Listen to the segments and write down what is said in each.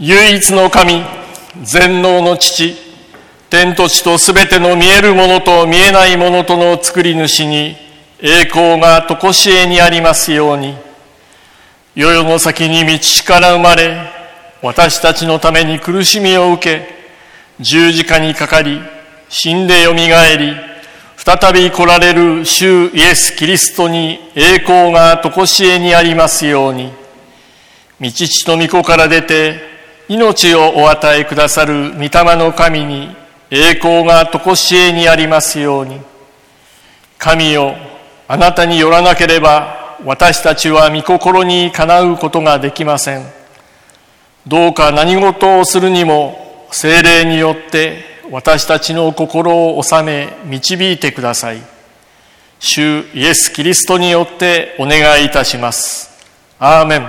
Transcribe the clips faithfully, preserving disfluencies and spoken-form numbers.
唯一の神、全能の父、天と地とすべての見えるものと見えないものとの作り主に栄光がとこしえにありますように。世々の先に道から生まれ、私たちのために苦しみを受け、十字架にかかり、死んでよみがえり、再び来られる主イエス・キリストに栄光がとこしえにありますように。御父と御子から出て命をお与えくださる御霊の神に栄光がとこしえにありますように。神よ、あなたによらなければ私たちは御心にかなうことができません。どうか何事をするにも聖霊によって私たちの心を治め導いてください。主イエス・キリストによってお願いいたします。アーメン。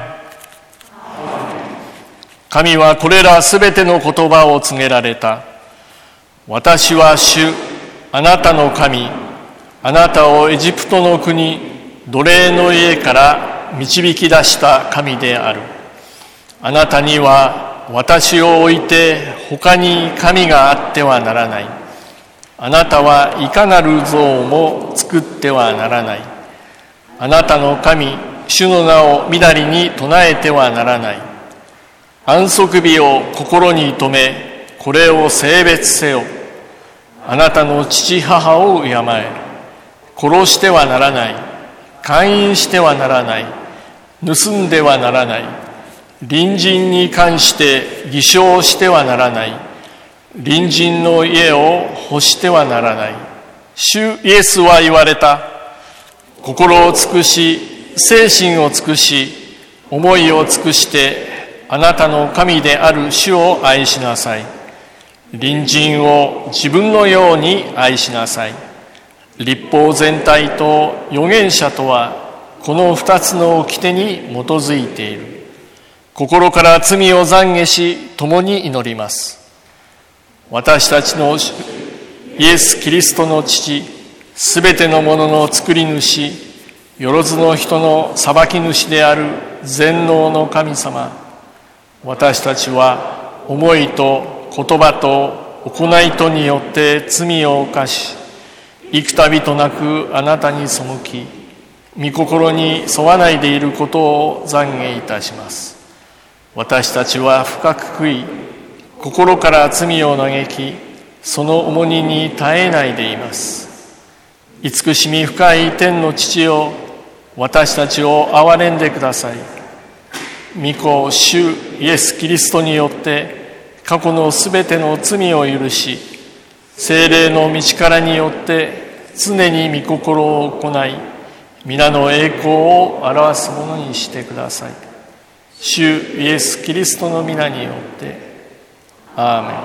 神はこれらすべての言葉を告げられた。私は主、あなたの神、あなたをエジプトの国、奴隷の家から導き出した神である。あなたには私を置いて他に神があってはならない。あなたはいかなる像も作ってはならない。あなたの神、主の名をみだりに唱えてはならない。安息日を心に留め、これを聖別せよ。あなたの父母を敬え。殺してはならない。姦淫してはならない。盗んではならない。隣人に関して偽証してはならない。隣人の家を欲してはならない。主イエスは言われた。心を尽くし、精神を尽くし、思いを尽くして、あなたの神である主を愛しなさい。隣人を自分のように愛しなさい。律法全体と預言者とはこの二つの掟に基づいている。心から罪を懺悔し共に祈ります。私たちのイエス・キリストの父、すべてのものの作り主、よろずの人の裁き主である全能の神様、私たちは思いと言葉と行いとによって罪を犯し、幾度となくあなたに背き、御心に沿わないでいることを懺悔いたします。私たちは深く悔い、心から罪を嘆き、その重荷に耐えないでいます。慈しみ深い天の父よ、私たちを憐れんでください。御子主イエス・キリストによって過去のすべての罪を許し、聖霊の道からによって常に御心を行い、皆の栄光を表すものにしてください。主イエス・キリストの皆によってアーメン。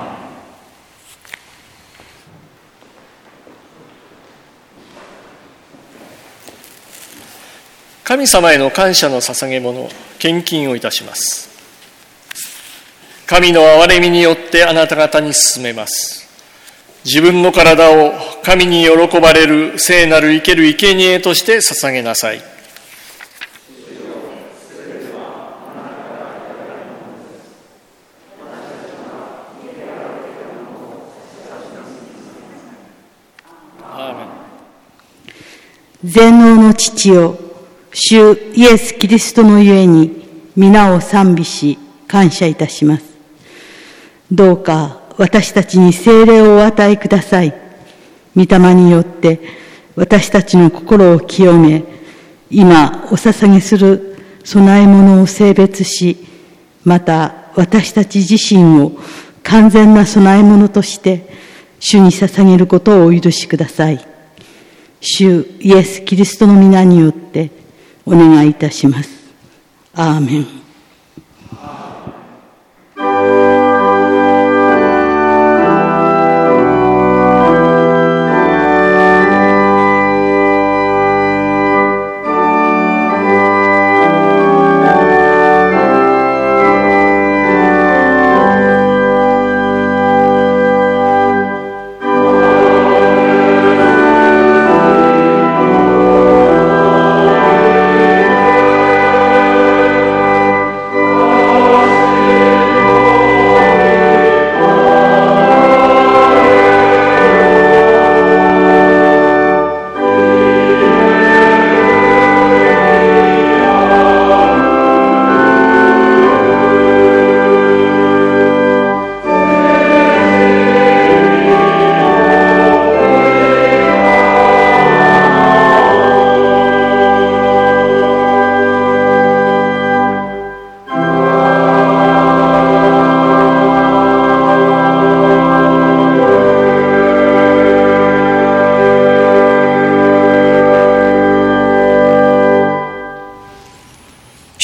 神様への感謝の捧げ物、献金をいたします。神の憐れみによってあなた方に進めます。自分の体を神に喜ばれる聖なる生ける生贄として捧げなさい。 全能の父よ、主イエス・キリストのゆえに皆を賛美し感謝いたします。どうか私たちに聖霊をお与えください。御霊によって私たちの心を清め、今お捧げする供え物を聖別し、また私たち自身を完全な供え物として主に捧げることをお許しください。主イエス・キリストの皆によってお願いいたします。アーメン。 「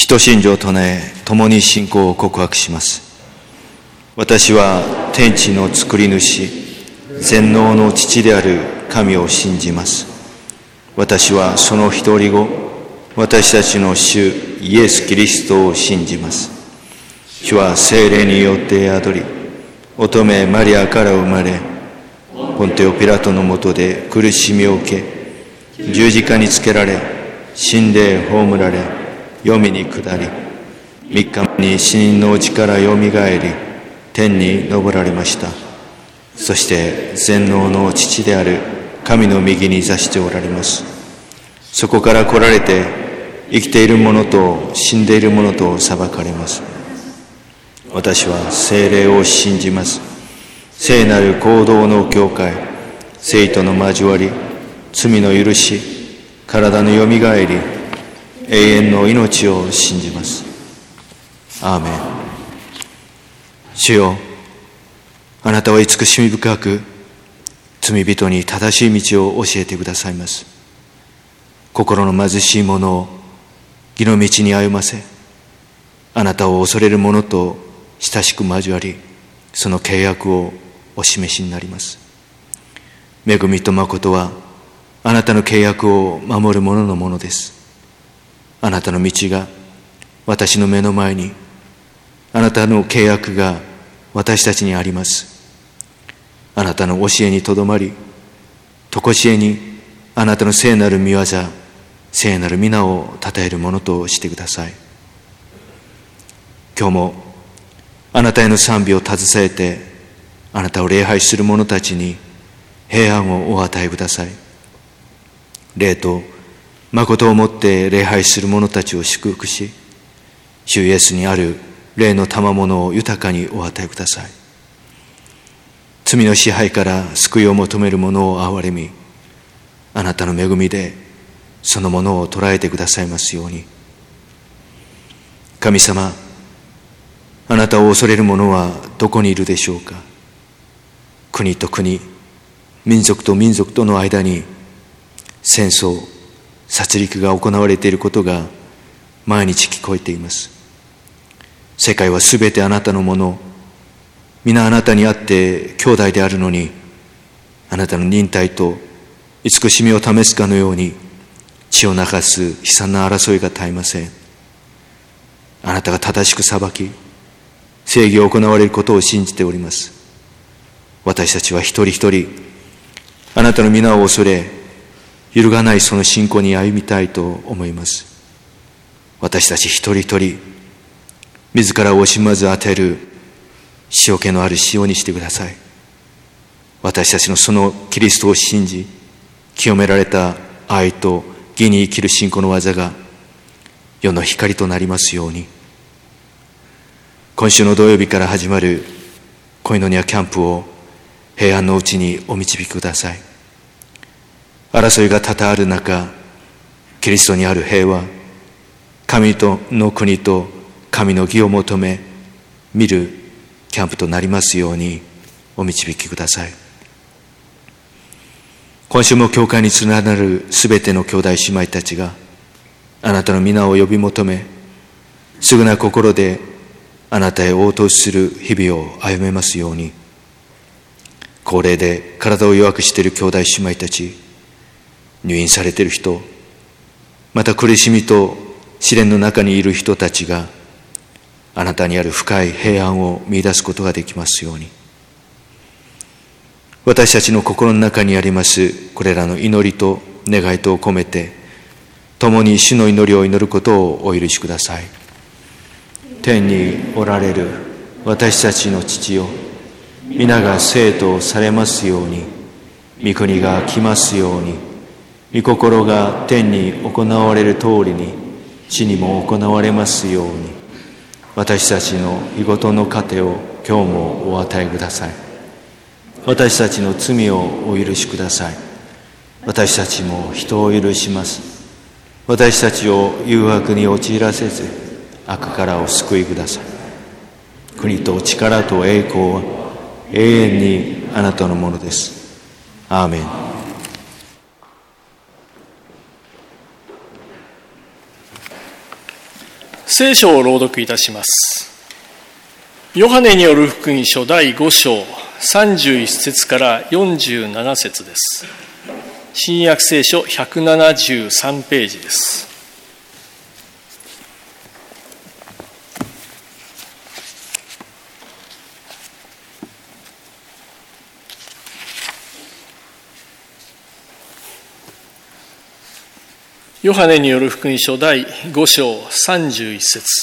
人信条を唱え、共に信仰を告白します。私は天地の作り主、全能の父である神を信じます。私はその一人子、私たちの主イエス・キリストを信じます。主は聖霊によって宿り、乙女マリアから生まれ、ポンテオ・ピラトのもとで苦しみを受け、十字架につけられ、死んで葬られ、黄泉に下り、三日目に死人のうちからよみがえり、天に昇られました。そして全能の父である神の右に座しておられます。そこから来られて、生きている者と死んでいる者と裁かれます。私は聖霊を信じます。聖なる行動の教会、聖との交わり、罪の許し、体のよみがえり、永遠の命を信じます。アーメン。主よ、あなたは慈しみ深く、罪人に正しい道を教えてくださいます。心の貧しい者を義の道に歩ませ、あなたを恐れる者と親しく交わり、その契約をお示しになります。恵みと誠はあなたの契約を守る者のものです。あなたの道が私の目の前に、あなたの契約が私たちにあります。あなたの教えにとどまり、とこしえにあなたの聖なる御業、聖なる皆を称えるものとしてください。今日もあなたへの賛美を携えて、あなたを礼拝する者たちに平安をお与えください。霊と誠をもって礼拝する者たちを祝福し、主イエスにある霊の賜物を豊かにお与えください。罪の支配から救いを求める者を憐れみ、あなたの恵みでそのものを捉えてくださいますように。神様、あなたを恐れる者はどこにいるでしょうか。国と国、民族と民族との間に戦争、殺戮が行われていることが毎日聞こえています。世界はすべてあなたのもの、皆あなたにあって兄弟であるのに、あなたの忍耐と慈しみを試すかのように血を流す悲惨な争いが絶えません。あなたが正しく裁き、正義を行われることを信じております。私たちは一人一人、あなたの皆を恐れ、揺るがないその信仰に歩みたいと思います。私たち一人一人、自らを惜しまず与える塩気のある塩にしてください。私たちのそのキリストを信じ、清められた愛と義に生きる信仰の技が世の光となりますように。今週の土曜日から始まるコイノニアキャンプを平安のうちにお導きください。争いが多々ある中、キリストにある平和、神との国と神の義を求め見るキャンプとなりますようにお導きください。今週も教会に連なるすべての兄弟姉妹たちがあなたの皆を呼び求め、すぐな心であなたへ応答する日々を歩めますように。高齢で体を弱くしている兄弟姉妹たち、入院されている人、また苦しみと試練の中にいる人たちがあなたにある深い平安を見出すことができますように。私たちの心の中にありますこれらの祈りと願いとを込めて、共に主の祈りを祈ることをお許しください。天におられる私たちの父よ、皆が聖とされますように、御国が来ますように、御心が天に行われる通りに地にも行われますように。私たちの日ごとの糧を今日もお与えください。私たちの罪をお許しください。私たちも人を許します。私たちを誘惑に陥らせず、悪からお救いください。国と力と栄光は永遠にあなたのものです。アーメン。 聖書を朗読いたします。ヨハネによる福音書だいご章さんじゅういち節からよんじゅうなな節です。新約聖書ひゃくななじゅうさんページです。ヨハネによる福音書だいご章さんじゅういち節。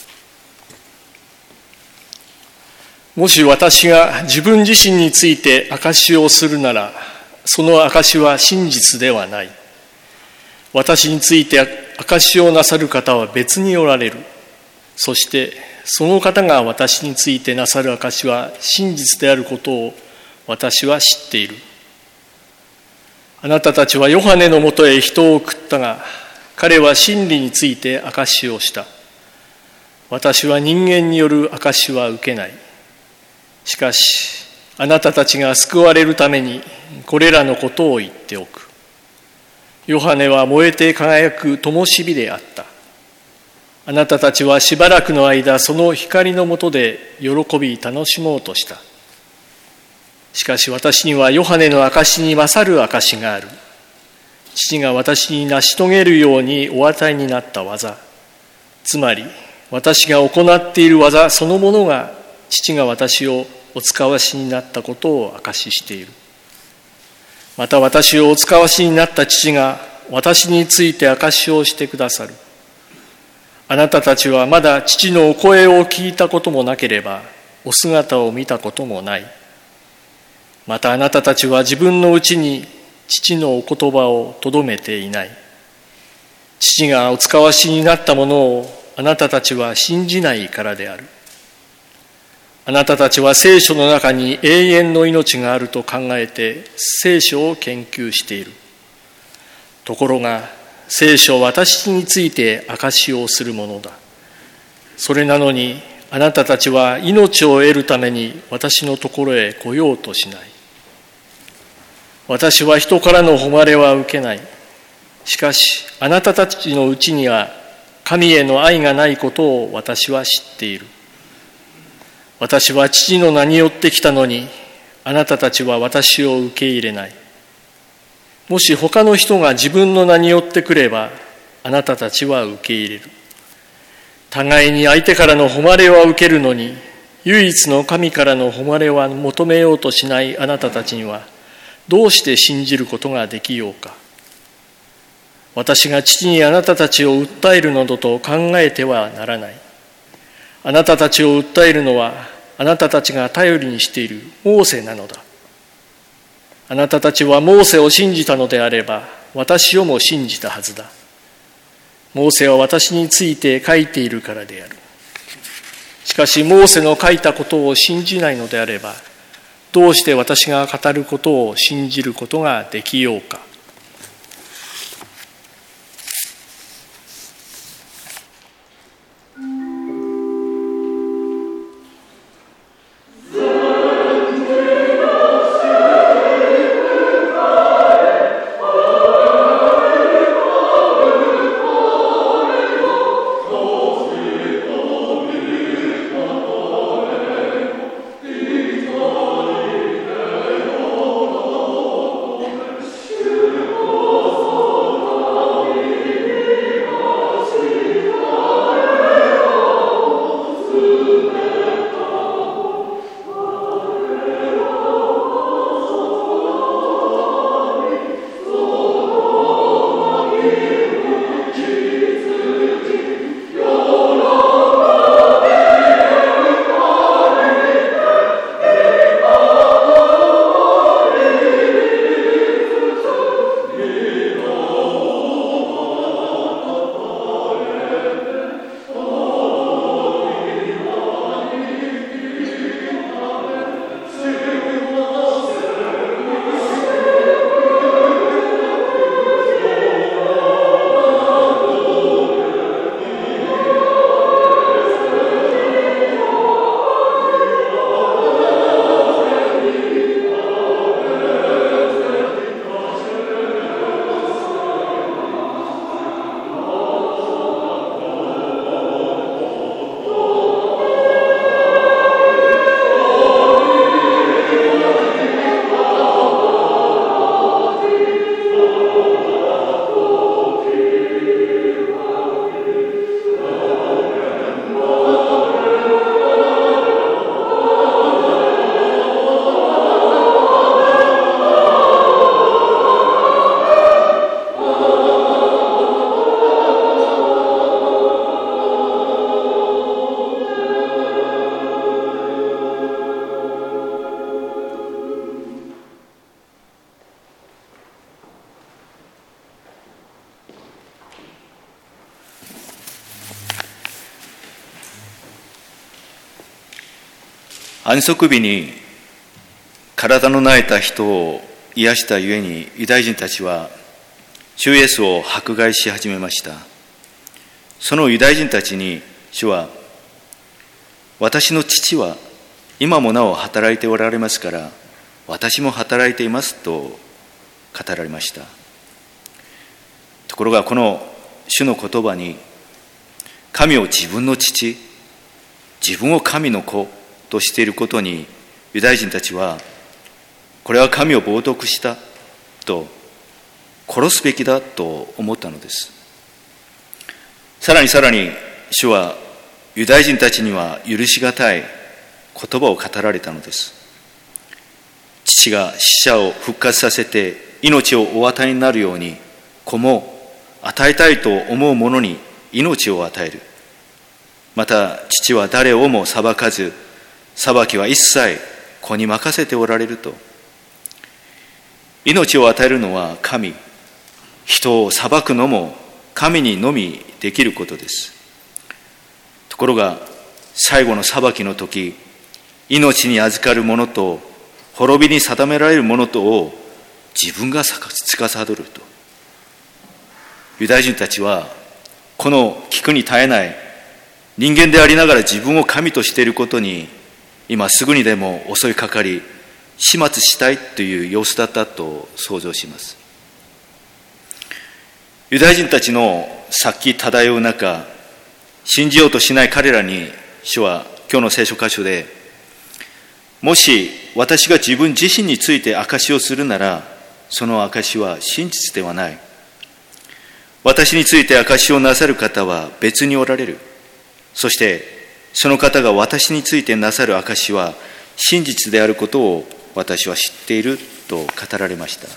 もし私が自分自身について証しをするなら、その証しは真実ではない。私について証しをなさる方は別におられる。そしてその方が私についてなさる証しは真実であることを私は知っている。あなたたちはヨハネのもとへ人を送ったが、彼は真理について証しをした。私は人間による証しは受けない。しかし、あなたたちが救われるためにこれらのことを言っておく。ヨハネは燃えて輝く灯火であった。あなたたちはしばらくの間、その光の下で喜び楽しもうとした。しかし私にはヨハネの証に勝る証がある。父が私に成し遂げるようにお与えになった技、つまり私が行っている技そのものが父が私をお使わしになったことを証ししている。また私をお使わしになった父が私について証しをしてくださる。あなたたちはまだ父のお声を聞いたこともなければ、お姿を見たこともない。またあなたたちは自分のうちに父のお言葉をとどめていない。父がお使わしになったものをあなたたちは信じないからである。あなたたちは聖書の中に永遠の命があると考えて聖書を研究している。ところが聖書は私について証しをするものだ。それなのにあなたたちは命を得るために私のところへ来ようとしない。私は人からの誉れは受けない。しかしあなたたちのうちには神への愛がないことを私は知っている。私は父の名によって来たのに、あなたたちは私を受け入れない。もし他の人が自分の名によって来れば、あなたたちは受け入れる。互いに相手からの誉れは受けるのに、唯一の神からの誉れは求めようとしないあなたたちには、どうして信じることができようか。私が父にあなたたちを訴えるなどと考えてはならない。あなたたちを訴えるのは、あなたたちが頼りにしているモーセなのだ。あなたたちはモーセを信じたのであれば、私をも信じたはずだ。モーセは私について書いているからである。しかし、モーセの書いたことを信じないのであれば、どうして私が語ることを信じることができようか。 Sure. 安息日に体の萎えた人を癒したゆえに、ユダヤ人たちは主イエスを迫害し始めました。そのユダヤ人たちに主は、私の父は今もなお働いておられますから、私も働いていますと語られました。ところがこの主の言葉に、神を自分の父、自分を神の子としていることに、ユダヤ人たちは、これは神を冒涜したと、殺すべきだと思ったのです。さらにさらに主は、ユダヤ人たちには許しがたい言葉を語られたのです。父が死者を復活させて命をお与えになるように、子も与えたいと思う者に命を与える。また父は誰をも裁かず、裁きは一切子に任せておられると。命を与えるのは神、人を裁くのも神にのみできることです。ところが最後の裁きの時、命に預かる者と滅びに定められる者とを自分が司ると。ユダヤ人たちはこの聞くに耐えない人間でありながら自分を神としていることに、今すぐにでも襲いかかり始末したいという様子だったと想像します。ユダヤ人たちの殺気漂う中、信じようとしない彼らに主は今日の聖書箇所で、もし私が自分自身について証しをするなら、その証しは真実ではない。私について証しをなさる方は別におられる。そしてその方が私についてなさる証しは真実であることを私は知っていると語られました。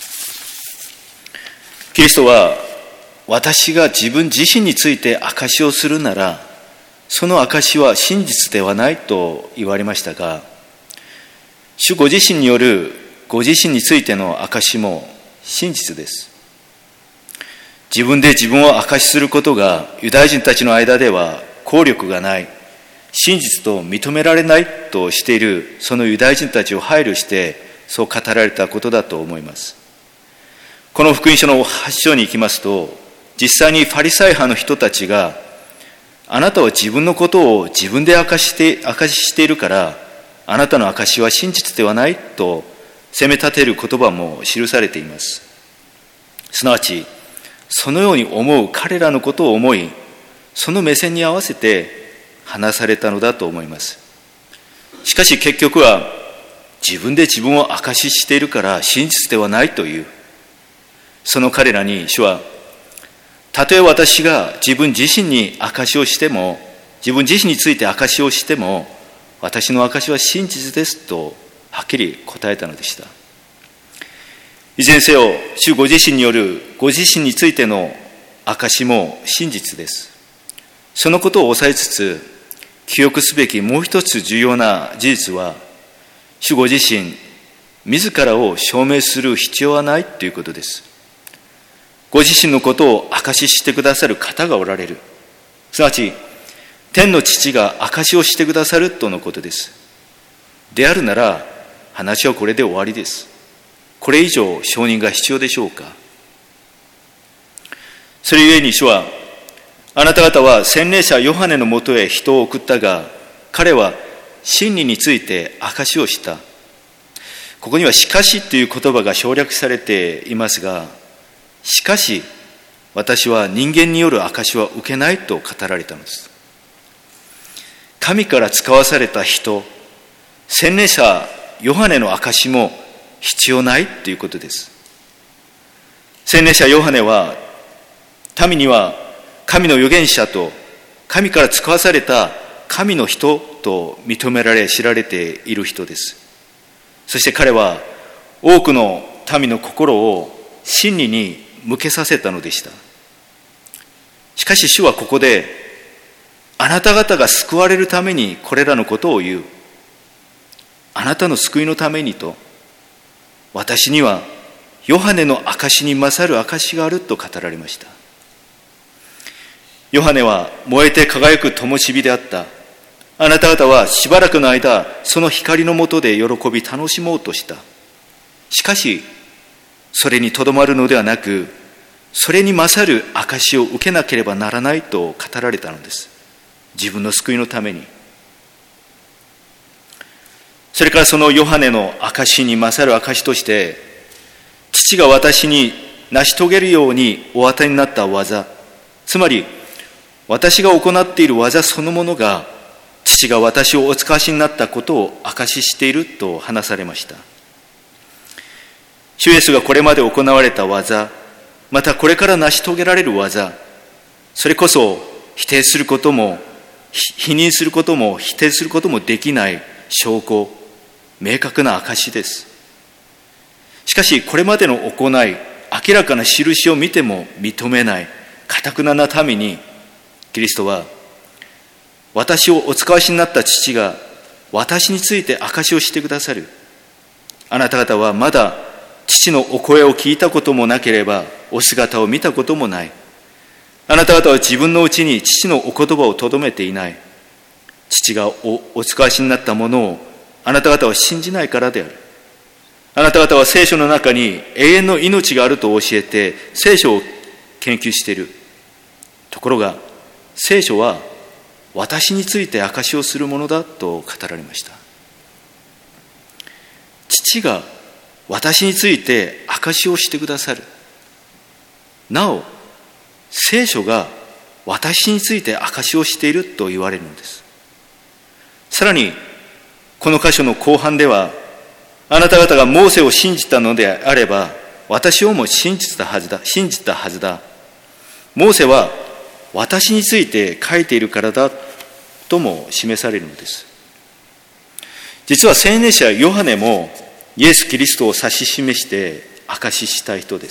キリストは、私が自分自身について証しをするなら、その証しは真実ではないと言われましたが、主ご自身によるご自身についての証しも真実です。自分で自分を証しすることがユダヤ人たちの間では効力がない、真実と認められないとしているそのユダヤ人たちを配慮してそう語られたことだと思います。この福音書のはち章に行きますと、実際にファリサイ派の人たちが、あなたは自分のことを自分で証して証ししているから、あなたの証しは真実ではないと責め立てる言葉も記されています。すなわちそのように思う彼らのことを思い、その目線に合わせて話されたのだと思います。しかし結局は、自分で自分を証ししているから真実ではないという、その彼らに主は、たとえ私が自分自身に証しをしても、自分自身について証しをしても、私の証しは真実ですとはっきり答えたのでした。いずれにせよ、主ご自身によるご自身についての証しも真実です。そのことを抑えつつ、記憶すべきもう一つ重要な事実は、主ご自身自らを証明する必要はないということです。ご自身のことを証ししてくださる方がおられる。すなわち天の父が証しをしてくださるとのことです。であるなら話はこれで終わりです。これ以上証人が必要でしょうか。それゆえに主は、あなた方は洗礼者ヨハネのもとへ人を送ったが、彼は真理について証しをした。ここにはしかしという言葉が省略されていますが、しかし私は人間による証しは受けないと語られたのです。神から使わされた人、洗礼者ヨハネの証しも必要ないということです。洗礼者ヨハネは、民には神の預言者と神から使わされた神の人と認められ知られている人です。そして彼は多くの民の心を真理に向けさせたのでした。しかし主はここで、あなた方が救われるためにこれらのことを言う。あなたの救いのためにと、私にはヨハネの証しに勝る証しがあると語られました。ヨハネは燃えて輝く灯火であった。 あなた方はしばらくの間、その光の下で喜び楽しもうとした。しかし、それにとどまるのではなく、それに勝る証を受けなければならないと語られたのです。自分の救いのために。それからそのヨハネの証に勝る証として、父が私に成し遂げるようにお与えになった技、つまり私が行っている技そのものが、父が私をお使わしになったことを証ししていると話されました。主イエスがこれまで行われた技、またこれから成し遂げられる技、それこそ否定することも否認することも否定することもできない証拠、明確な証です。しかしこれまでの行い、明らかな印を見ても認めない頑なな民に、キリストは私をお使わしになった父が私について証しをしてくださる。あなた方はまだ父のお声を聞いたこともなければお姿を見たこともない。あなた方は自分のうちに父のお言葉をとどめていない。父が お, お使わしになったものをあなた方は信じないからである。あなた方は聖書の中に永遠の命があると教えて聖書を研究している。ところが聖書は私について証しをするものだと語られました。父が私について証しをしてくださる。なお、聖書が私について証しをしていると言われるのです。さらに、この箇所の後半では、あなた方がモーセを信じたのであれば、私をも信じたはずだ、信じたはずだ。モーセは私について書いているからだとも示されるのです。実は青年者ヨハネもイエス・キリストを指し示して証しした人です。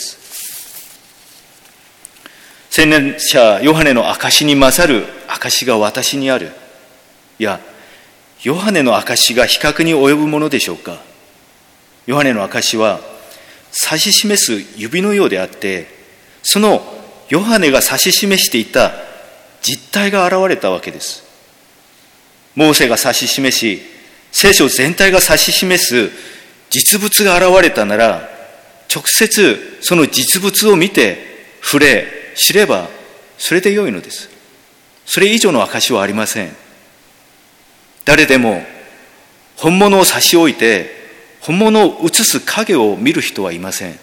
青年者ヨハネの証しに勝る証が私にある。いや、ヨハネの証が比較に及ぶものでしょうか。ヨハネの証は指し示す指のようであって、そのヨハネが指し示していた実態が現れたわけです。モーセが指し示し、聖書全体が指し示す実物が現れたなら、直接その実物を見て触れ知ればそれで良いのです。それ以上の証はありません。誰でも本物を差し置いて本物を映す影を見る人はいません。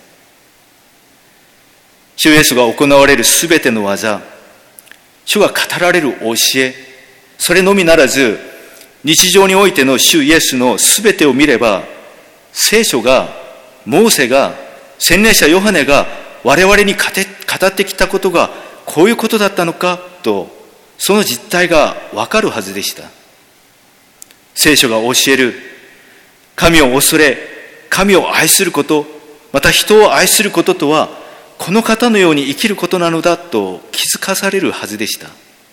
主イエスが行われるすべての技、主が語られる教え、それのみならず日常においての主イエスのすべてを見れば、聖書が、モーセが、洗礼者ヨハネが我々に語ってきたことがこういうことだったのかと、その実態がわかるはずでした。聖書が教える神を恐れ、神を愛すること、また人を愛することとはこの方のように生きることなのだと気づかされるはずでした。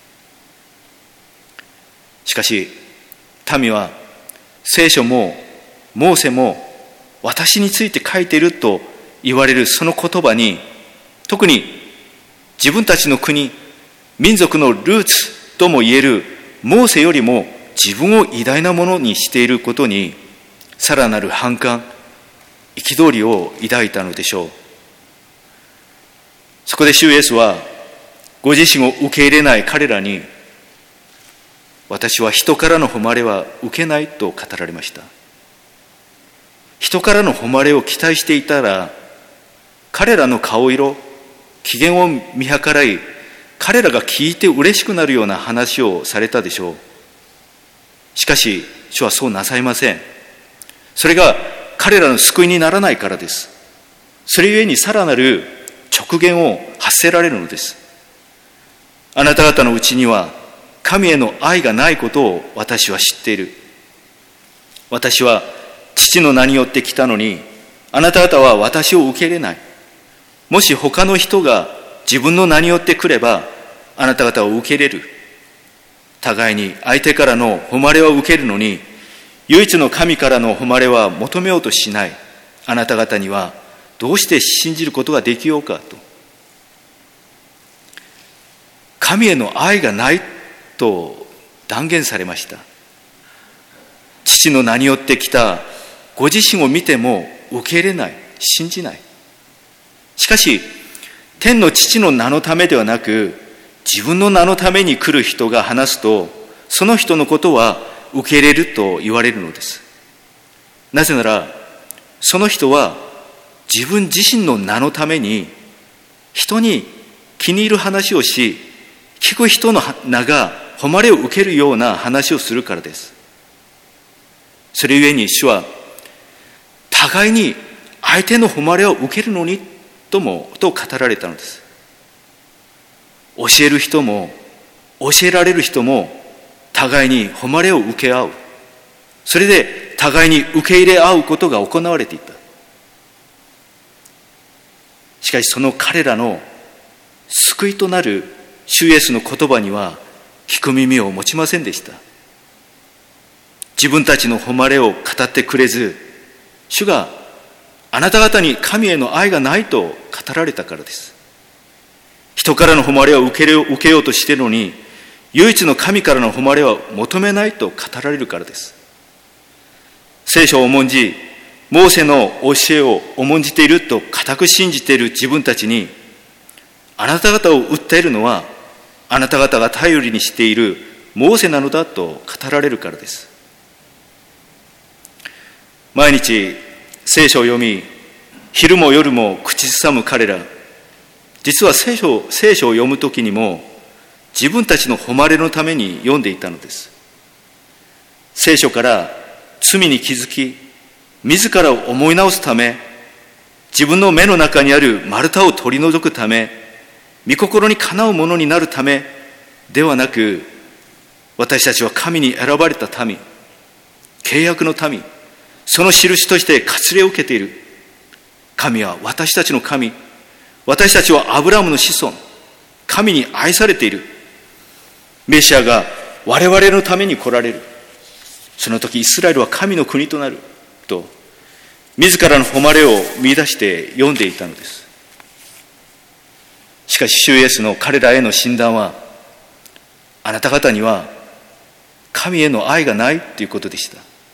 しかし民は聖書もモーセも私について書いていると言われるその言葉に、特に自分たちの国、民族のルーツとも言えるモーセよりも自分を偉大なものにしていることにさらなる反感、憤りを抱いたのでしょう。そこで主イエスはご自身を受け入れない彼らに、私は人からの誉れは受けないと語られました。人からの誉れを期待していたら、彼らの顔色、機嫌を見計らい、彼らが聞いて嬉しくなるような話をされたでしょう。しかし主はそうなさいません。それが彼らの救いにならないからです。それゆえにさらなる直言を発せられるのです。あなた方のうちには神への愛がないことを私は知っている。私は父の名によって来たのに、あなた方は私を受け入れない。もし他の人が自分の名によって来れば、あなた方を受け入れる。互いに相手からの誉れを受けるのに、唯一の神からの誉れは求めようとしないあなた方には、どうして信じることができようかと。神への愛がないと断言されました。 父の名によって来たご自身を見ても受け入れない、信じない。しかし、天の父の名のためではなく、自分の名のために来る人が話すと、その人のことは受け入れると言われるのです。なぜなら、その人は自分自身の名のために人に気に入る話をし、聞く人の名が誉れを受けるような話をするからです。それゆえに主は、互いに相手の誉れを受けるのにともと語られたのです。教える人も教えられる人も互いに誉れを受け合う。それで互いに受け入れ合うことが行われていた。しかしその彼らの救いとなる主イエスの言葉には聞く耳を持ちませんでした。自分たちの誉れを語ってくれず、主があなた方に神への愛がないと語られたからです。人からの誉れを受けよう、受けようとしているのに、唯一の神からの誉れは求めないと語られるからです。聖書を重んじ、モーセの教えを重んじていると固く信じている自分たちに、あなた方を訴えるのは、あなた方が頼りにしているモーセなのだと語られるからです。毎日聖書を読み、昼も夜も口ずさむ彼ら、実は聖書、聖書を読むときにも自分たちの誉れのために読んでいたのです。聖書から罪に気づき、自らを思い直すため、自分の目の中にある丸太を取り除くため、御心にかなうものになるためではなく、私たちは神に選ばれた民、契約の民、その印として割礼を受けている。神は私たちの神、私たちはアブラハムの子孫、神に愛されている。メシアが我々のために来られる。その時イスラエルは神の国となると、自らの誉れを見出して読んでいたのです。しかし主イエスの彼らへの診断は、あなた方には神への愛がないということでした。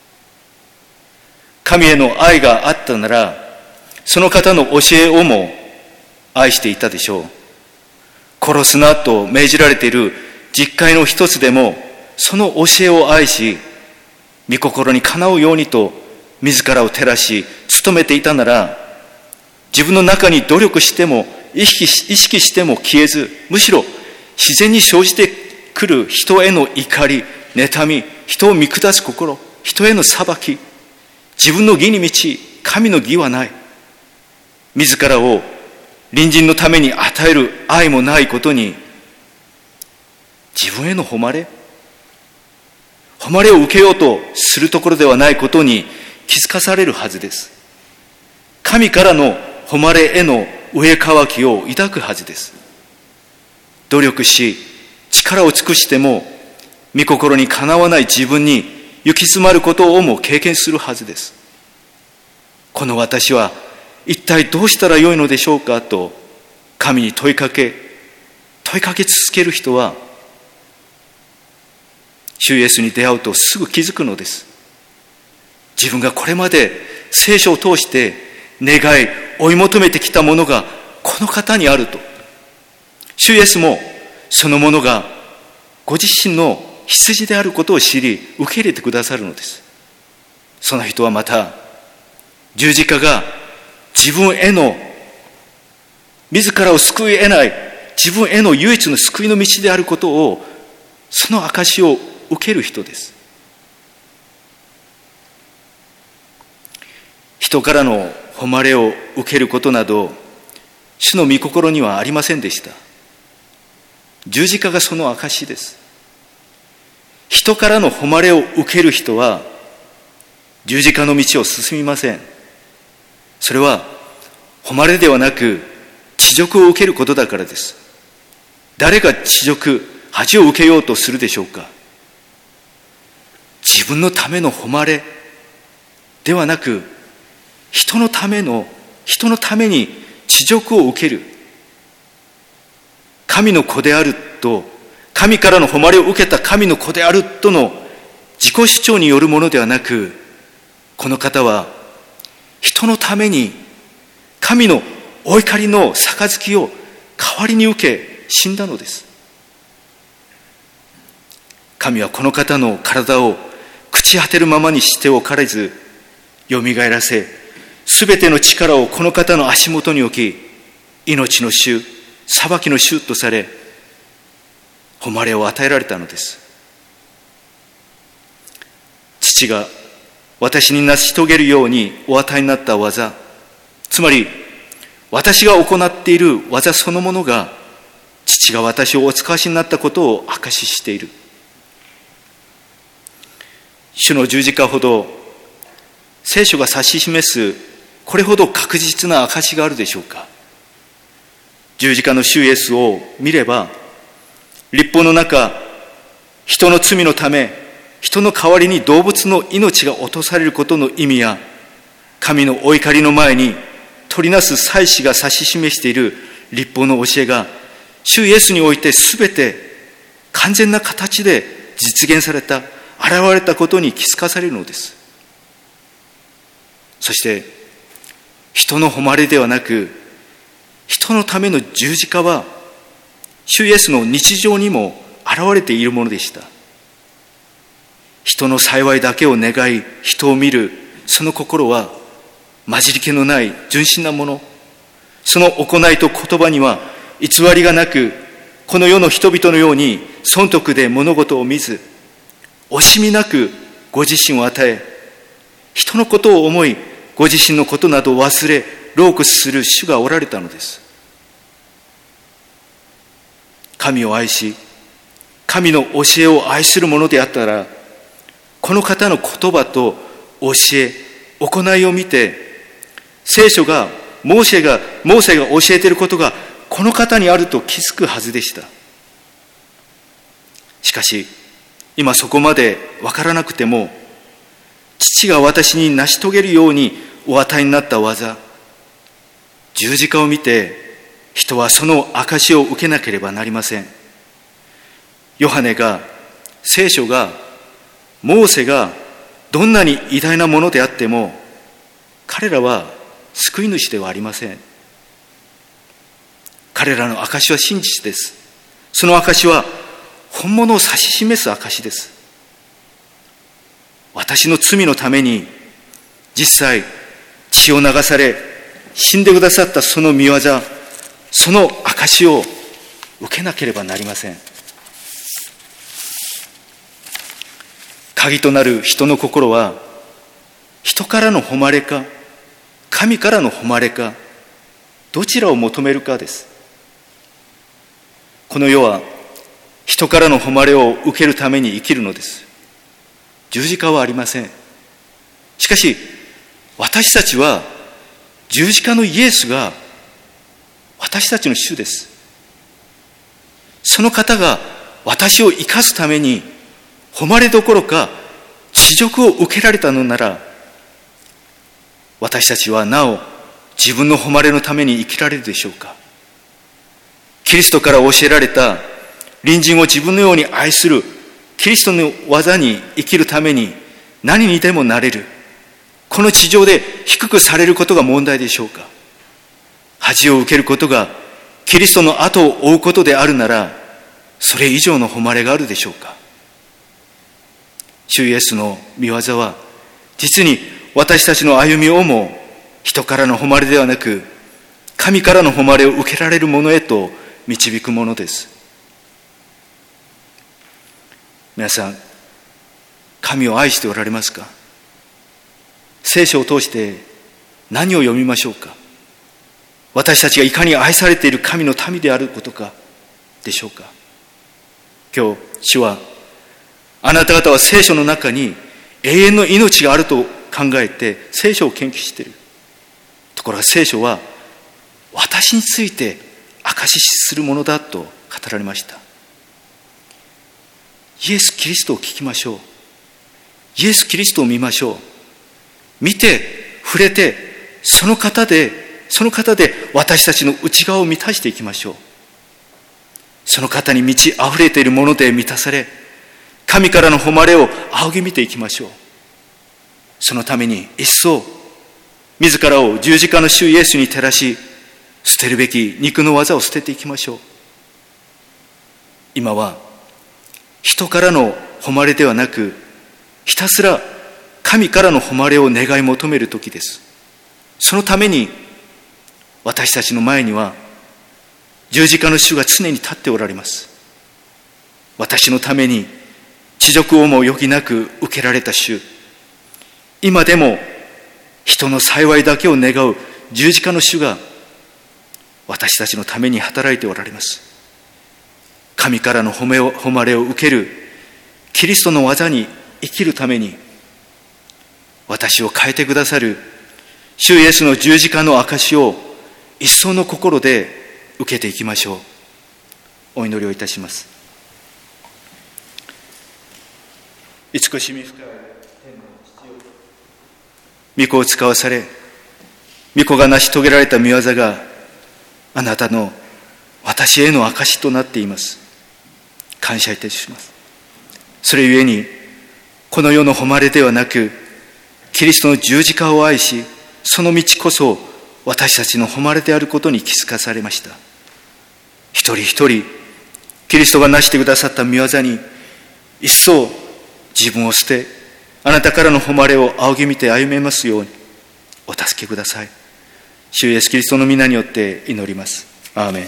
神への愛があったなら、その方の教えをも愛していたでしょう。殺すなと命じられている実戒の一つでも、その教えを愛し、御心にかなうようにと自らを照らし努めていたなら、自分の中に努力しても意識し、意識しても消えず、むしろ自然に生じてくる人への怒り、妬み、人を見下す心、人への裁き、自分の義に満ち、神の義はない。自らを隣人のために与える愛もないことに、自分への誉れ、誉れを受けようとするところではないことに気づかされるはずです。神からの誉れへの上渇きを抱くはずです。努力し、力を尽くしても、御心にかなわない自分に行き詰まることをも経験するはずです。この私は一体どうしたらよいのでしょうかと神に問いかけ、問いかけ続ける人は、主イエスに出会うとすぐ気づくのです。自分がこれまで聖書を通して願い、追い求めてきたものがこの方にあると。主イエスもそのものがご自身の羊であることを知り、受け入れてくださるのです。その人はまた、十字架が自分への、自らを救い得ない自分への唯一の救いの道であることを、その証を受ける人です。人からの誉れを受けることなど、主の御心にはありませんでした。十字架がその証です。人からの誉れを受ける人は十字架の道を進みません。それは誉れではなく恥辱を受けることだからです。誰が恥辱、恥を受けようとするでしょうか。自分のための誉れではなく、人のための、人のために恥辱を受ける。神の子であると、神からの誉れを受けた神の子であるとの自己主張によるものではなく、この方は人のために神のお怒りの杯を代わりに受け死んだのです。神はこの方の体を朽ち果てるままにしておかれず、よみがえらせ、すべての力をこの方の足元に置き、命の主、裁きの主とされ、誉れを与えられたのです。父が私に成し遂げるようにお与えになった技、つまり私が行っている技そのものが、父が私をお使わしになったことを証ししている。主の十字架ほど聖書が指し示すこれほど確実な証があるでしょうか。十字架の主イエスを見れば、律法の中、人の罪のため、人の代わりに動物の命が落とされることの意味や、神のお怒りの前に取りなす祭司が指し示している律法の教えが、主イエスにおいてすべて完全な形で実現された、現れたことに気づかされるのです。そして人の誉れではなく、人のための十字架は主イエスの日常にも現れているものでした。人の幸いだけを願い、人を見るその心は混じり気のない純真なもの。その行いと言葉には偽りがなく、この世の人々のように損得で物事を見ず、惜しみなくご自身を与え、人のことを思い、ご自身のことなどを忘れ、労苦する主がおられたのです。神を愛し、神の教えを愛するものであったら、この方の言葉と教え、行いを見て、聖書が、モーセが、モーセが教えていることがこの方にあると気づくはずでした。しかし、今そこまでわからなくても、父が私に成し遂げるようにお与えになった技、十字架を見て、人はその証を受けなければなりません。ヨハネが、聖書が、モーセがどんなに偉大なものであっても、彼らは救い主ではありません。彼らの証は真実です。その証は本物を指し示す証です。私の罪のために実際血を流され死んでくださったその御業、その証を受けなければなりません。鍵となる人の心は、人からの誉れか神からの誉れか、どちらを求めるかです。この世は人からの誉れを受けるために生きるのです。十字架はありません。しかし私たちは十字架のイエスが私たちの主です。その方が私を生かすために誉れどころか恥辱を受けられたのなら、私たちはなお自分の誉れのために生きられるでしょうか。キリストから教えられた隣人を自分のように愛するキリストの技に生きるために何にでもなれる、この地上で低くされることが問題でしょうか。恥を受けることがキリストの後を追うことであるなら、それ以上の誉れがあるでしょうか。主イエスの御業は実に私たちの歩みをも人からの誉れではなく、神からの誉れを受けられるものへと導くものです。皆さん、神を愛しておられますか？聖書を通して何を読みましょうか？私たちがいかに愛されている神の民であることかでしょうか？今日、主はあなた方は聖書の中に永遠の命があると考えて聖書を研究している。ところが聖書は私について証しするものだと語られました。イエス・キリストを聞きましょう。イエス・キリストを見ましょう。見て触れて、その方でその方で私たちの内側を満たしていきましょう。その方に満ち溢れているもので満たされ、 神からの誉れを仰ぎ見ていきましょう。そのために一層自らを十字架の主イエスに照らし、捨てるべき肉の技を捨てていきましょう。今は人からの誉れではなく、ひたすら神からの誉れを願い求める時です。そのために私たちの前には十字架の主が常に立っておられます。私のために恥辱をも余儀なく受けられた主、今でも人の幸いだけを願う十字架の主が私たちのために働いておられます。神からの褒めを誉れを受けるキリストの技に生きるために、私を変えてくださる主イエスの十字架の証を一層の心で受けていきましょう。お祈りをいたします。慈しみ深い天の父よ、御子を使わされ、御子が成し遂げられた御業があなたの私への証となっています。感謝いたします。それゆえにこの世の誉れではなく、キリストの十字架を愛し、その道こそ私たちの誉れであることに気づかされました。一人一人キリストが成してくださった御業に一層自分を捨て、あなたからの誉れを仰ぎ見て歩めますようにお助けください。主イエスキリストの皆によって祈ります。アーメン。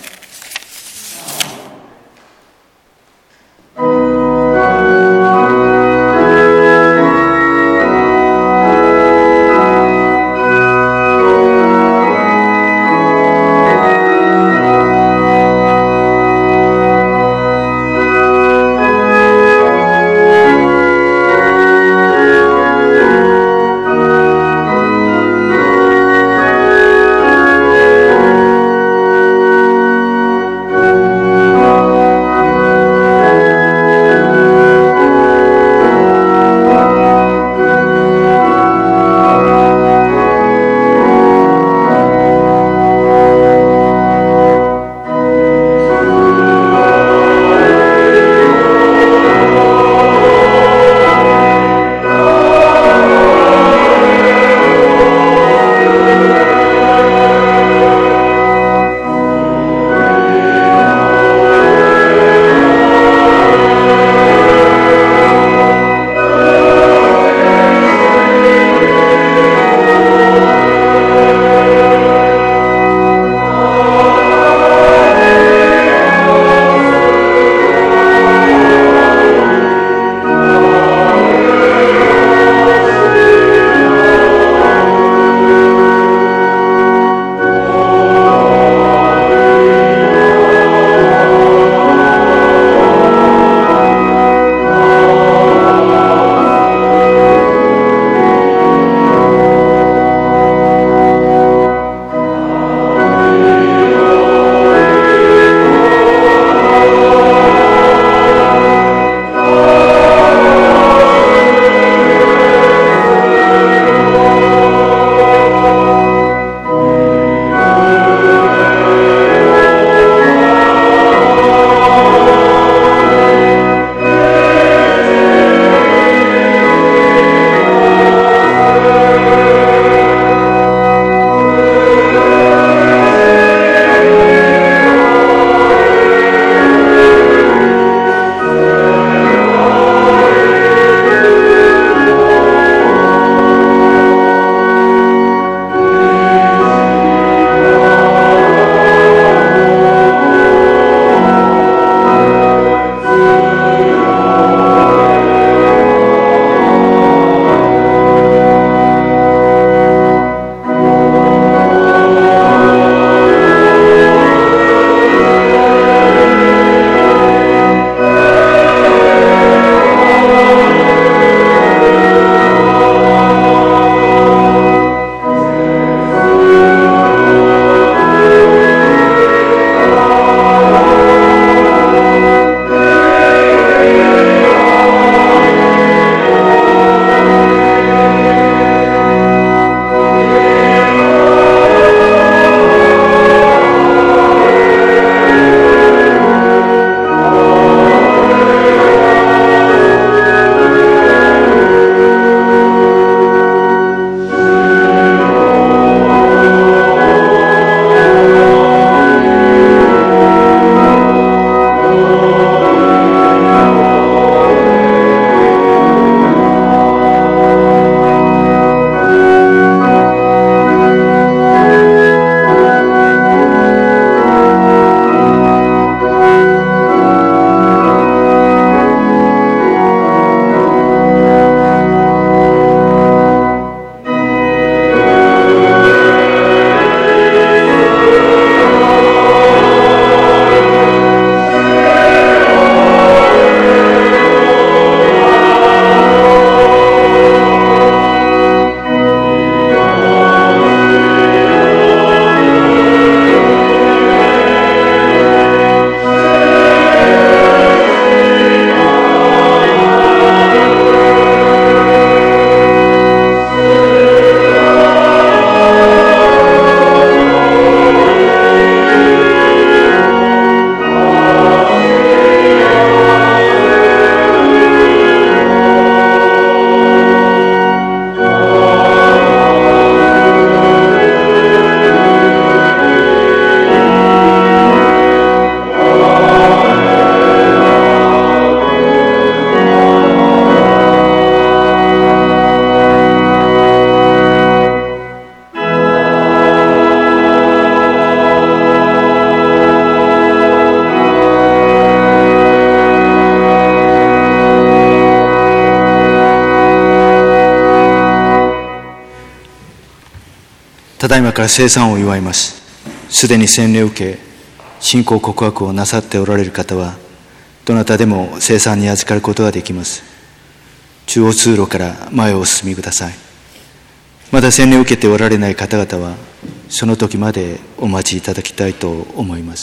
ただいまから聖餐を祝います。すでに洗礼を受け、信仰告白をなさっておられる方は、どなたでも聖餐に預かることができます。中央通路から前をお進みください。まだ洗礼を受けておられない方々は、その時までお待ちいただきたいと思います。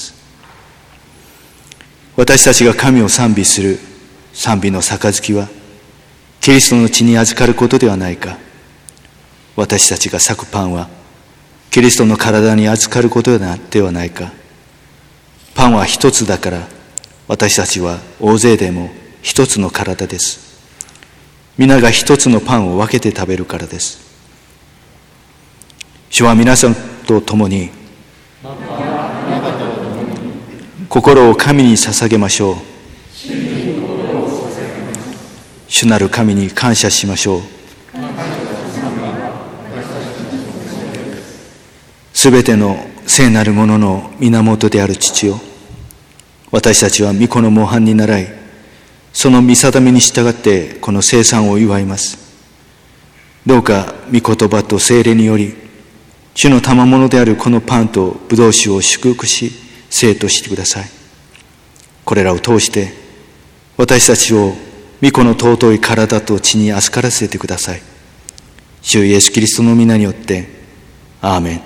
私たちが神を賛美する賛美の杯は、キリストの血に預かることではないか。私たちが裂くパンは、キリストの体に預かることではないか。パンは一つだから、私たちは大勢でも一つの体です。皆が一つのパンを分けて食べるからです。主は皆さんと共に、心を神に捧げましょう。主なる神に感謝しましょう。すべての聖なるものの源である父よ、私たちは御子の模範に倣い、その御定めに従ってこの聖餐を祝います。どうか御言葉と聖霊により、主の賜物であるこのパンと葡萄酒を祝福し、聖としてください。これらを通して、私たちを御子の尊い体と血に預からせてください。主イエスキリストの皆によって、アーメン。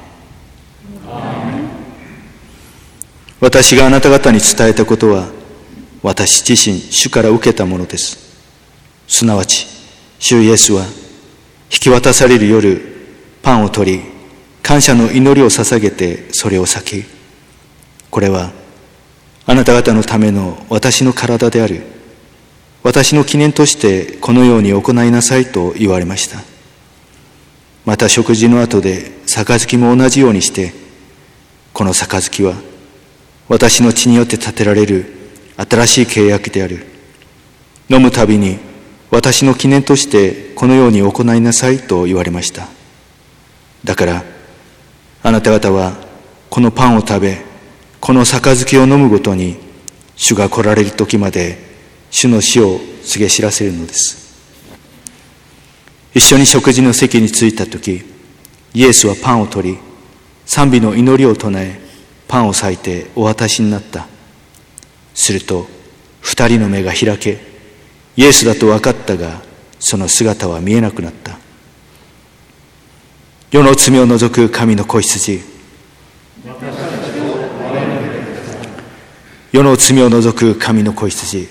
私があなた方に伝えたことは、私自身、主から受けたものです。すなわち、主イエスは、引き渡される夜、パンを取り、感謝の祈りを捧げてそれを裂き、これは、あなた方のための私の体である。私の記念としてこのように行いなさいと言われました。また食事の後で杯も同じようにして、この杯は私の血によって立てられる新しい契約である。飲むたびに私の記念としてこのように行いなさいと言われました。だからあなた方はこのパンを食べ、この杯を飲むごとに主が来られる時まで主の死を告げ知らせるのです。一緒に食事の席に着いた時、イエスはパンを取り、賛美の祈りを唱え、パンを裂いてお渡しになった。すると二人の目が開け、イエスだと分かったが、その姿は見えなくなった。世の罪を除く神の子羊、世の罪を除く神の子羊、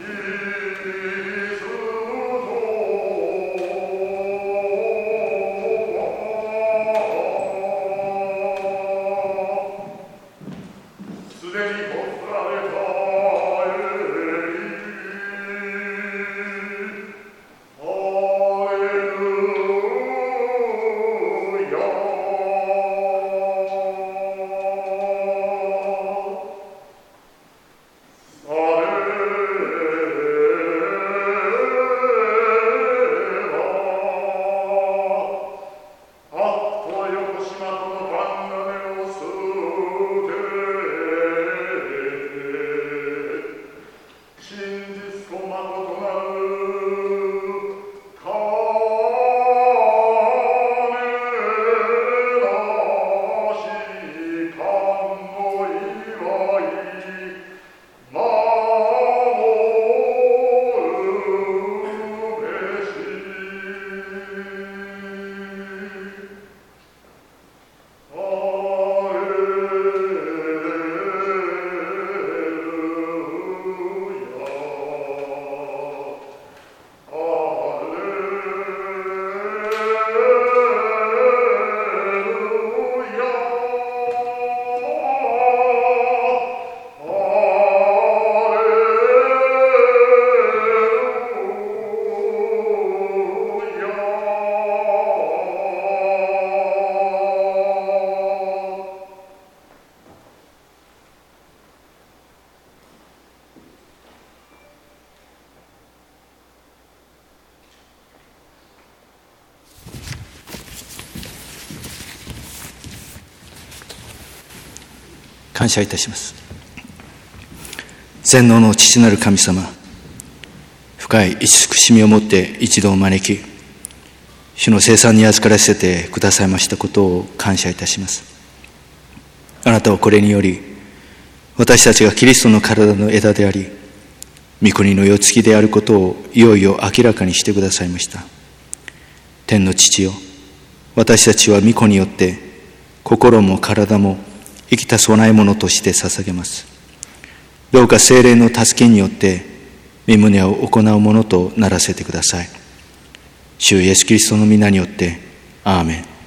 感謝いたします。全能の父なる神様、深い慈しみをもって一度を招き、主の聖餐に預からせてくださいましたことを感謝いたします。あなたはこれにより、私たちがキリストの体の枝であり、御国の世継ぎであることをいよいよ明らかにしてくださいました。天の父よ、私たちは御子によって心も体も生きた供え物として捧げます。どうか聖霊の助けによって御旨を行うものとならせてください。主イエスキリストの皆によってアーメン。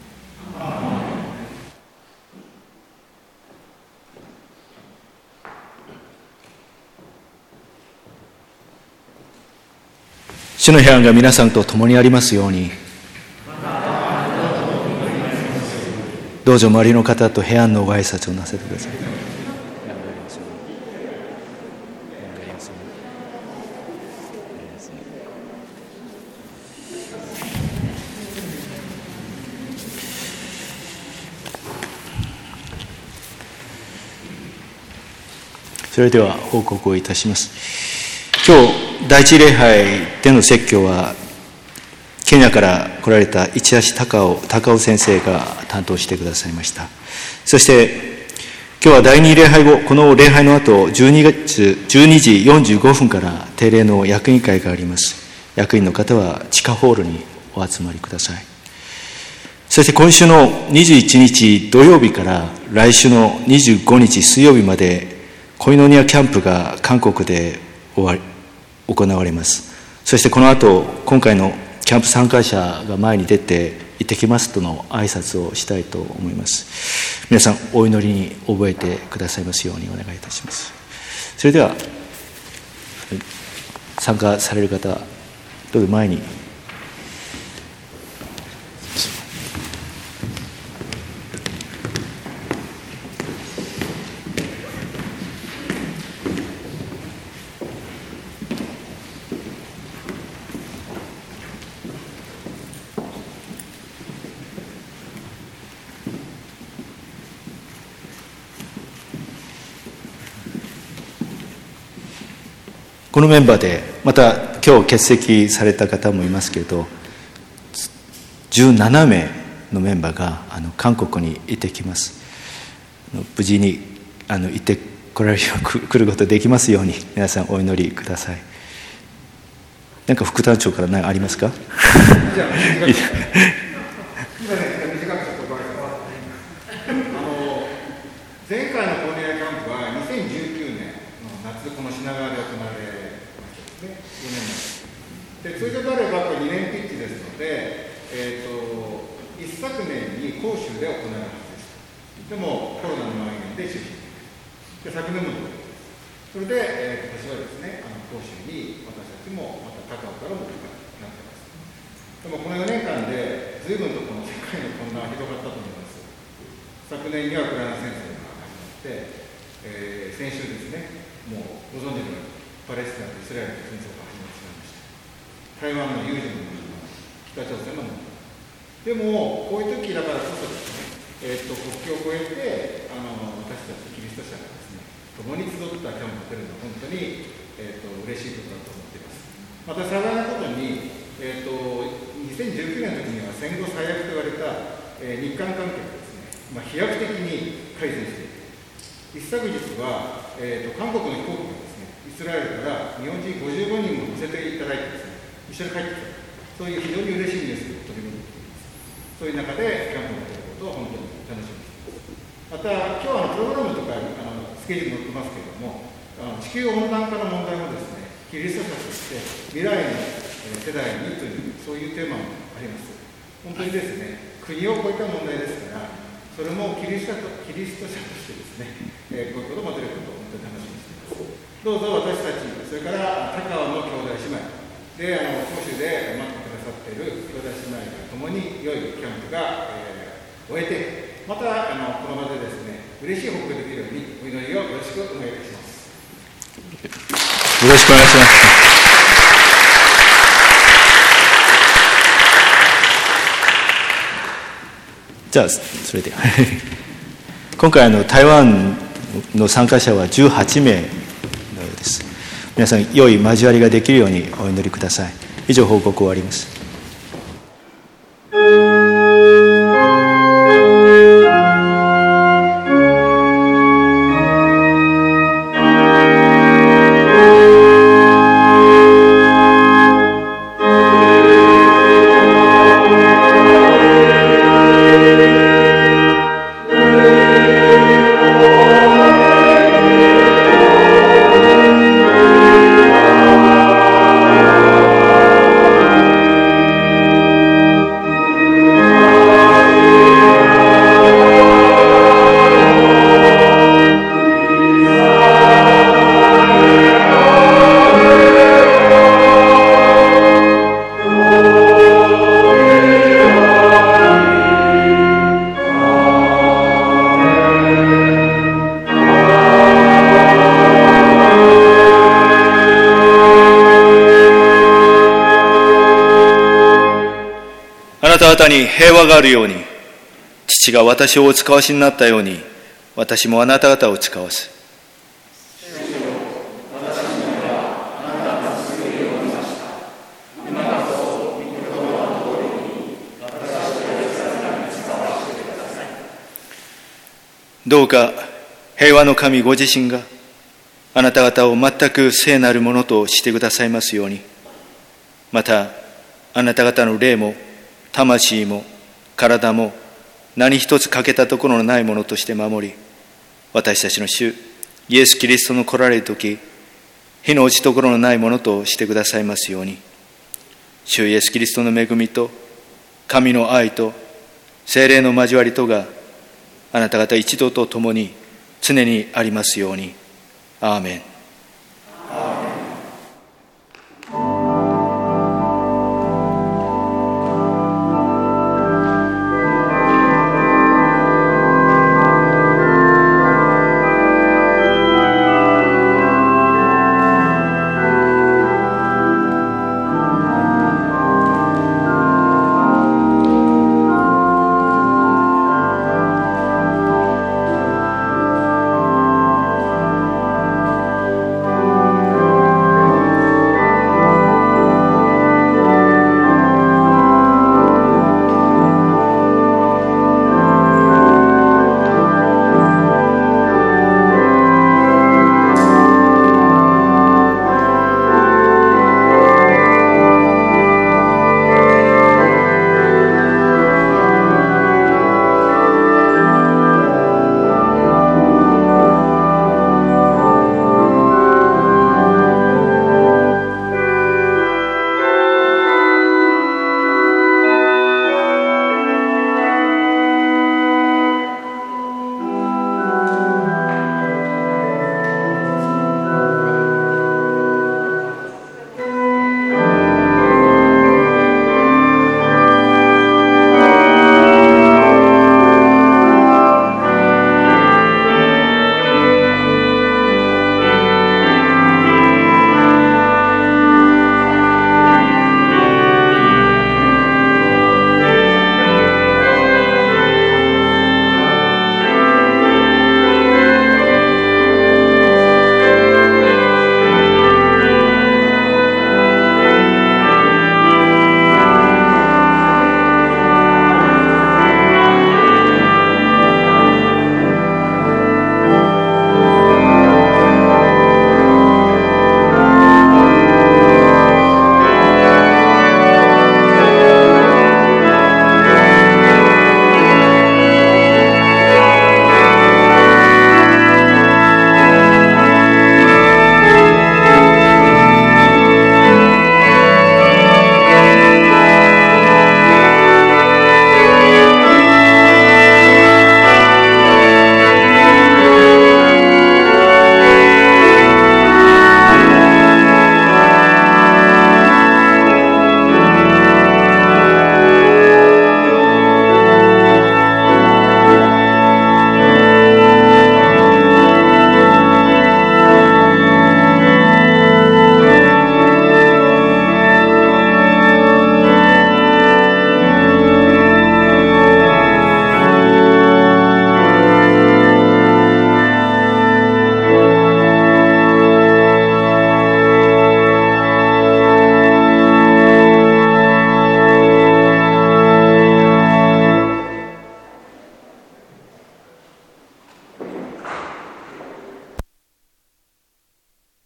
主の平安が皆さんと共にありますように。どうぞ周りの方と平安のご挨拶をなさせてください。それでは報告をいたします。今日第一礼拝での説教はケニアから来られた市橋隆夫隆夫先生が担当してくださいました。そして今日は第二礼拝後、この礼拝の後じゅうにがつじゅうにじよんじゅうごふんから定例の役員会があります。役員の方は地下ホールにお集まりください。そして今週のにじゅういちにち土曜日から来週のにじゅうごにち水曜日までコイノニアキャンプが韓国で終わり行われます。そしてこの後、今回のキャンプ参加者が前に出て行ってきますとの挨拶をしたいと思います。皆さんお祈りに覚えてくださいますようにお願いいたします。それでは参加される方、どうぞ前に。このメンバーでまた今日欠席された方もいますけれど、じゅうななめいのメンバーがあの韓国に行ってきます。無事にあの行って来られる来ることできますように皆さんお祈りください。何か副団長から何ありますか？ 前回のコーネリアキャンプはにせんじゅうきゅうねんの夏、この品川で行われ年に広州で行われるはずでした。でもコロナの蔓延で中止で、昨年もそれで、えー、今年はですね、あの広州に私たちもまた高尾からも高くなっています。でもこのよねんかんで随分とこの世界の混乱はひどかったと思います。昨年にはウクライナ戦争が始まって、えー、先週ですね、もうご存知のようにパレスチナとイスラエルの戦争が始まってしまいました。台湾の有事の問題、北朝鮮の問題。でもこういう時だからこそですね、えー、と国境を越えてあの私たちキリスト者がですね、共に集ったキャンプを出るのは本当に、えー、と嬉しいことだと思っています。また幸いなことに、えー、とにせんじゅうきゅうねんの時には戦後最悪と言われた、えー、日韓関係がですね、まあ、飛躍的に改善している。一昨日は、えー、と韓国の飛行機がですね、イスラエルから日本人ごじゅうごにんも乗せていただいてですね、一緒に帰ってきた。そういう非常に嬉しいニュースを取り戻っています。そういう中でキャンプをやっていることを本当に楽しみにしています。また、今日はあのプログラムとかあのスケジュール載ってますけれども、あの地球温暖化の問題もですね、キリスト者として未来の世代にという、そういうテーマもあります。本当にですね、国を超えた問題ですから、それもキリストキリスト者としてですね、えー、こういうことも出ることを本当に楽しみにしています。どうぞ私たち、それから高尾の兄弟姉妹で、あの広州で待ってくださっている兄弟姉妹がともに良いキャンプが、えー、終えて、またあのこの場でですね、嬉しい報告ができるようにお祈りをよろしくお願いいたします。 よろしくお願いします。じゃあそれで今回あの台湾の参加者はじゅうはちめいのようです。皆さん良い交わりができるようにお祈りください。以上報告終わります。あなた方に平和があるように、父が私をお使わしになったように、私もあなた方を使わす。どうか平和の神ご自身があなた方を全く聖なるものとしてくださいますように、またあなた方の霊も魂も体も何一つ欠けたところのないものとして守り、私たちの主イエス・キリストの来られるとき、火の落ちところのないものとしてくださいますように、主イエス・キリストの恵みと神の愛と聖霊の交わりとがあなた方一同と共に常にありますように。アーメン。